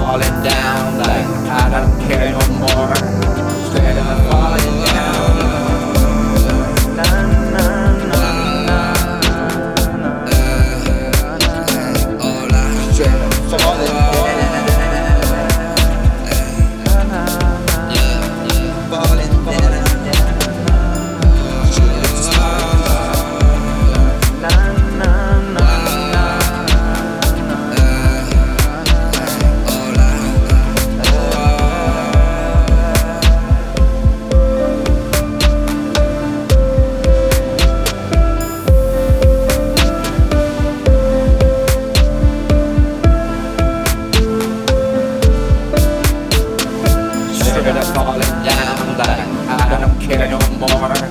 falling down, like I don't care no more. Straight up falling down. Straight up falling down. Falling down, like I don't care no more.